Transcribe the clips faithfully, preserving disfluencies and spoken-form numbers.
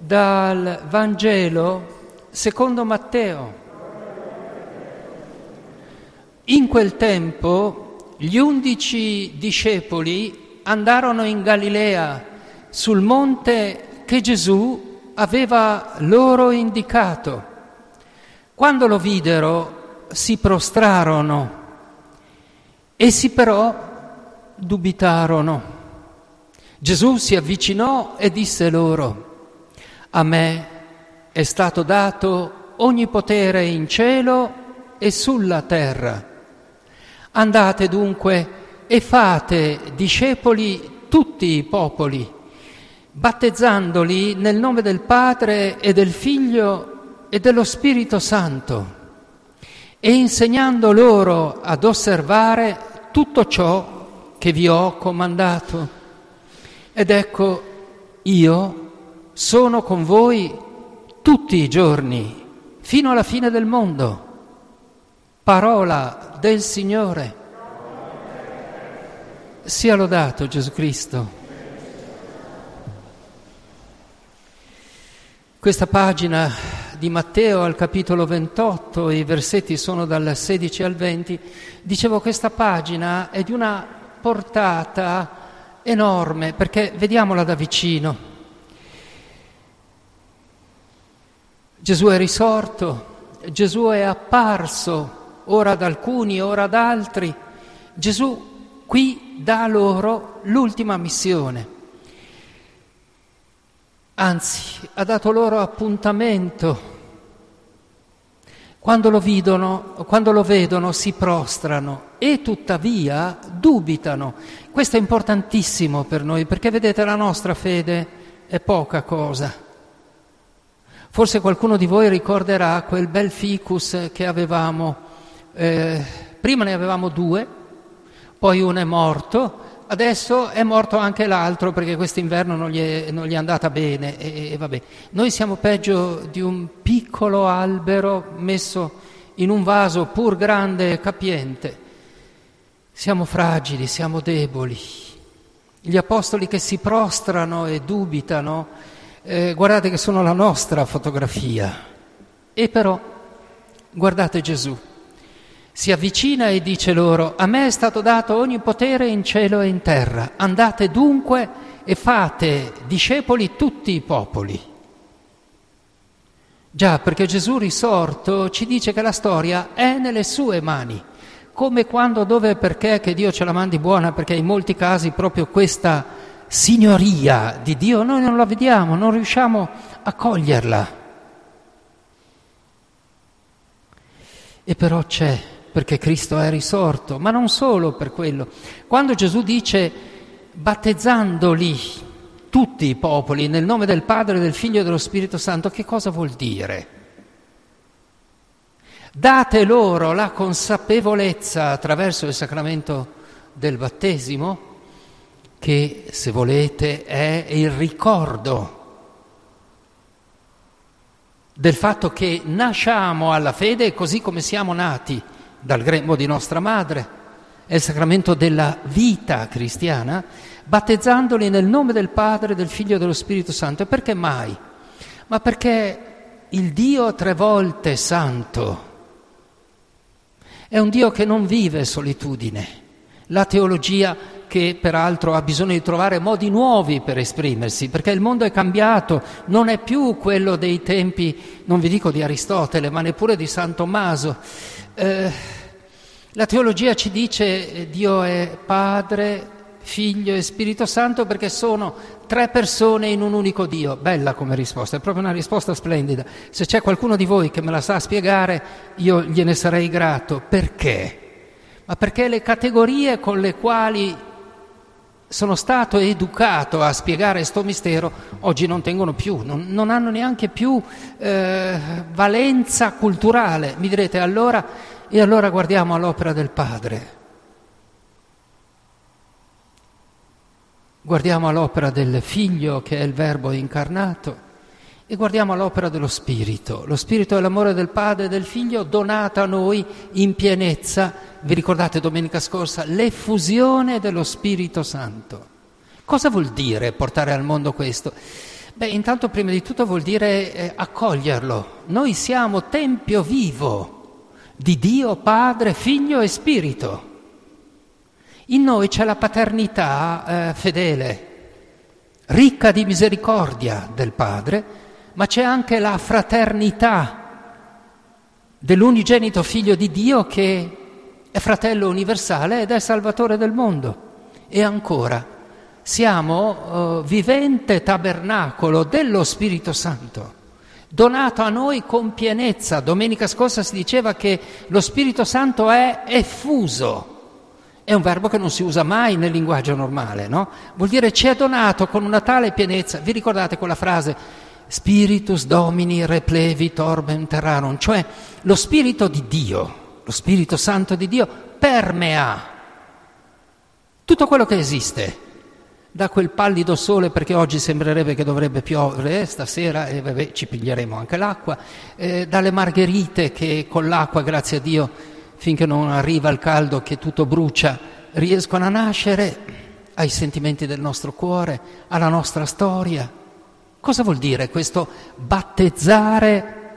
Dal Vangelo secondo Matteo. In quel tempo gli undici discepoli andarono in Galilea, sul monte che Gesù aveva loro indicato. Quando lo videro si prostrarono, essi però dubitarono. Gesù si avvicinò e disse loro: a me è stato dato ogni potere in cielo e sulla terra. Andate dunque e fate discepoli tutti i popoli, battezzandoli nel nome del Padre e del Figlio e dello Spirito Santo, e insegnando loro ad osservare tutto ciò che vi ho comandato. Ed ecco, io sono con voi tutti i giorni, fino alla fine del mondo. Parola del Signore. Sia lodato Gesù Cristo. Questa pagina di Matteo al capitolo ventotto, i versetti sono dal sedici al venti, dicevo, questa pagina è di una portata enorme, perché vediamola da vicino. Gesù è risorto, Gesù è apparso, ora ad alcuni, ora ad altri. Gesù qui dà loro l'ultima missione. Anzi, ha dato loro appuntamento. Quando lo vedono, quando lo vedono si prostrano e tuttavia dubitano. Questo è importantissimo per noi, perché vedete, la nostra fede è poca cosa. Forse qualcuno di voi ricorderà quel bel ficus che avevamo, eh, prima ne avevamo due, poi uno è morto, adesso è morto anche l'altro perché quest'inverno non gli è, non gli è andata bene e, e vabbè. Noi siamo peggio di un piccolo albero messo in un vaso pur grande e capiente. Siamo fragili, siamo deboli. Gli apostoli che si prostrano e dubitano, Eh, guardate che sono la nostra fotografia. E però guardate Gesù, si avvicina e dice loro: a me è stato dato ogni potere in cielo e in terra, andate dunque e fate discepoli tutti i popoli. Già, perché Gesù risorto ci dice che la storia è nelle sue mani, come quando, dove e perché che Dio ce la mandi buona, perché in molti casi proprio questa signoria di Dio noi non la vediamo, non riusciamo a coglierla. E però c'è, perché Cristo è risorto, ma non solo per quello. Quando Gesù dice battezzandoli tutti i popoli nel nome del Padre, del Figlio e dello Spirito Santo, che cosa vuol dire? Date loro la consapevolezza attraverso il sacramento del battesimo, che, se volete, è il ricordo del fatto che nasciamo alla fede così come siamo nati dal grembo di nostra madre. È il sacramento della vita cristiana, battezzandoli nel nome del Padre, del Figlio e dello Spirito Santo. E perché mai? Ma perché il Dio tre volte santo è un Dio che non vive solitudine. La teologia, che peraltro ha bisogno di trovare modi nuovi per esprimersi, perché il mondo è cambiato, non è più quello dei tempi, non vi dico di Aristotele, ma neppure di San Tommaso. Eh, la teologia ci dice Dio è Padre, Figlio e Spirito Santo perché sono tre persone in un unico Dio. Bella come risposta, è proprio una risposta splendida. Se c'è qualcuno di voi che me la sa spiegare, io gliene sarei grato. Perché? Ma perché le categorie con le quali sono stato educato a spiegare sto mistero oggi non tengono più, non, non hanno neanche più eh, valenza culturale. Mi direte allora, e allora guardiamo all'opera del Padre, guardiamo all'opera del Figlio che è il Verbo incarnato e guardiamo all'opera dello Spirito. Lo Spirito è l'amore del Padre e del Figlio donato a noi in pienezza. Vi ricordate domenica scorsa? L'effusione dello Spirito Santo. Cosa vuol dire portare al mondo questo? Beh, intanto prima di tutto vuol dire eh, accoglierlo. Noi siamo tempio vivo di Dio Padre, Figlio e Spirito. In noi c'è la paternità eh, fedele, ricca di misericordia del Padre, ma c'è anche la fraternità dell'unigenito Figlio di Dio che è fratello universale ed è Salvatore del mondo. E ancora, siamo uh, vivente tabernacolo dello Spirito Santo, donato a noi con pienezza. Domenica scorsa si diceva che lo Spirito Santo è effuso. È un verbo che non si usa mai nel linguaggio normale, no? Vuol dire ci è donato con una tale pienezza. Vi ricordate quella frase? Spiritus Domini replevit orbem terrarum, cioè lo Spirito di Dio, lo Spirito Santo di Dio permea tutto quello che esiste. Da quel pallido sole, perché oggi sembrerebbe che dovrebbe piovere eh, stasera, e vabbè, ci piglieremo anche l'acqua, eh, dalle margherite che con l'acqua, grazie a Dio, finché non arriva il caldo che tutto brucia, riescono a nascere, ai sentimenti del nostro cuore, alla nostra storia. Cosa vuol dire questo battezzare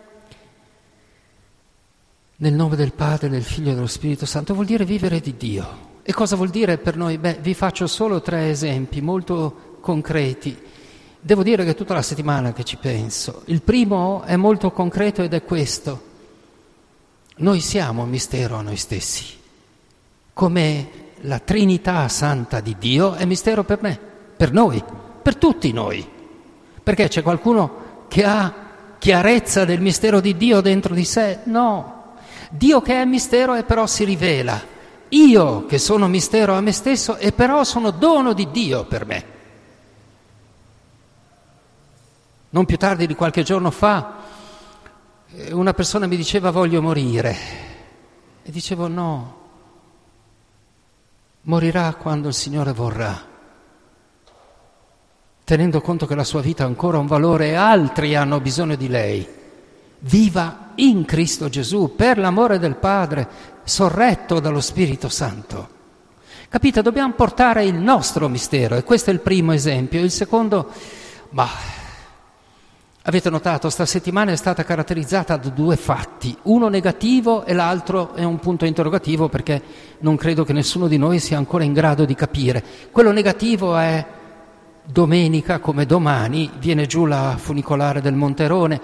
nel nome del Padre, del Figlio e dello Spirito Santo? Vuol dire vivere di Dio. E cosa vuol dire per noi? Beh, vi faccio solo tre esempi molto concreti. Devo dire che tutta la settimana che ci penso. Il primo è molto concreto ed è questo. Noi siamo un mistero a noi stessi, come la Trinità Santa di Dio è mistero per me, per noi, per tutti noi. Perché c'è qualcuno che ha chiarezza del mistero di Dio dentro di sé? No. Dio che è mistero e però si rivela. Io che sono mistero a me stesso e però sono dono di Dio per me. Non più tardi di qualche giorno fa una persona mi diceva voglio morire e dicevo no, morirà quando il Signore vorrà, tenendo conto che la sua vita ha ancora un valore e altri hanno bisogno di lei. Viva in Cristo Gesù per l'amore del Padre, sorretto dallo Spirito Santo. Capite? Dobbiamo portare il nostro mistero e questo è il primo esempio. Il secondo, bah, avete notato, sta settimana è stata caratterizzata da due fatti, uno negativo e l'altro è un punto interrogativo perché non credo che nessuno di noi sia ancora in grado di capire. Quello negativo è domenica come domani, viene giù la funicolare del Monterone.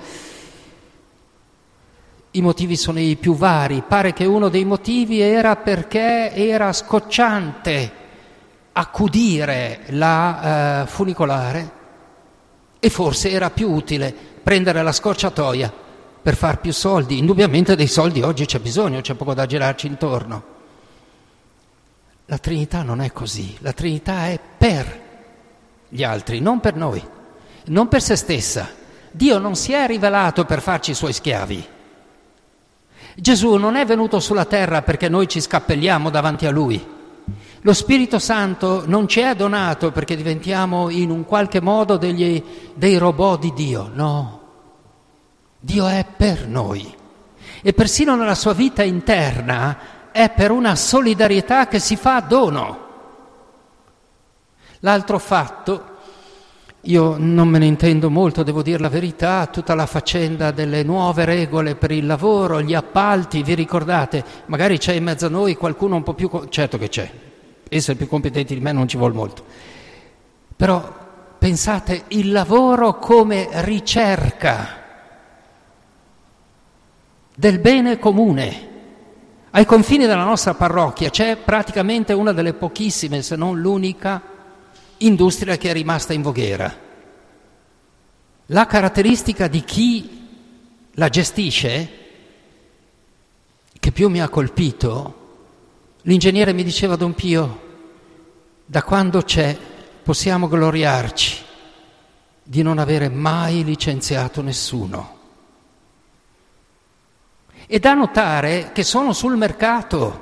I motivi sono i più vari, pare che uno dei motivi era perché era scocciante accudire la uh, funicolare e forse era più utile prendere la scorciatoia per far più soldi. Indubbiamente dei soldi oggi c'è bisogno, c'è poco da girarci intorno. La Trinità non è così, la Trinità è per gli altri, non per noi, non per se stessa. Dio non si è rivelato per farci i suoi schiavi. Gesù non è venuto sulla terra perché noi ci scappelliamo davanti a Lui. Lo Spirito Santo non ci è donato perché diventiamo in un qualche modo degli, dei robot di Dio, no. Dio è per noi e persino nella sua vita interna è per una solidarietà che si fa dono. L'altro fatto, io non me ne intendo molto, devo dire la verità, tutta la faccenda delle nuove regole per il lavoro, gli appalti, vi ricordate? Magari c'è in mezzo a noi qualcuno un po' più... certo che c'è. Essere più competenti di me non ci vuole molto. Però pensate, il lavoro come ricerca del bene comune. Ai confini della nostra parrocchia c'è praticamente una delle pochissime, se non l'unica, industria che è rimasta in Voghera. La caratteristica di chi la gestisce, che più mi ha colpito, l'ingegnere mi diceva: Don Pio, da quando c'è possiamo gloriarci di non avere mai licenziato nessuno. E da notare che sono sul mercato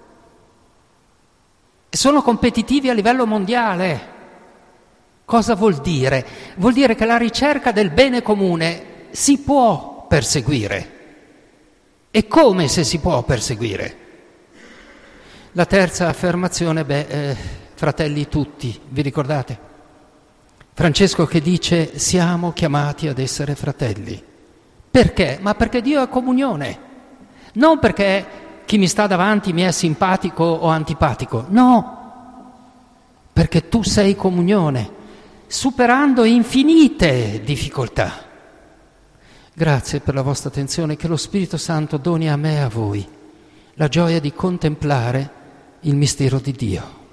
e sono competitivi a livello mondiale. Cosa vuol dire? Vuol dire che la ricerca del bene comune si può perseguire. E come se si può perseguire? La terza affermazione, beh, eh, fratelli tutti, vi ricordate? Francesco che dice siamo chiamati ad essere fratelli. Perché? Ma perché Dio è comunione. Non perché chi mi sta davanti mi è simpatico o antipatico. No, perché tu sei comunione, superando infinite difficoltà. Grazie per la vostra attenzione, che lo Spirito Santo doni a me e a voi la gioia di contemplare il mistero di Dio.